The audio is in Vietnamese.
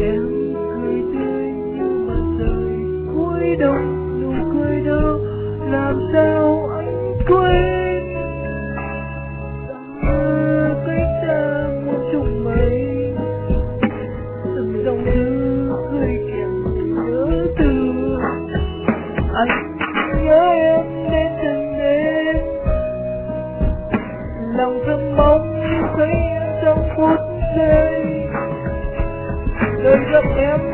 Em cười tươi như mặt trời cuối đông, nụ cười đó làm sao anh quên. Cách ta muôn trùng mây, từng dòng thư gửi kèm nhớ thương. Anh nhớ em đến từng đêm, lòng thầm mong thấy em trong phút giây. Đời gặp em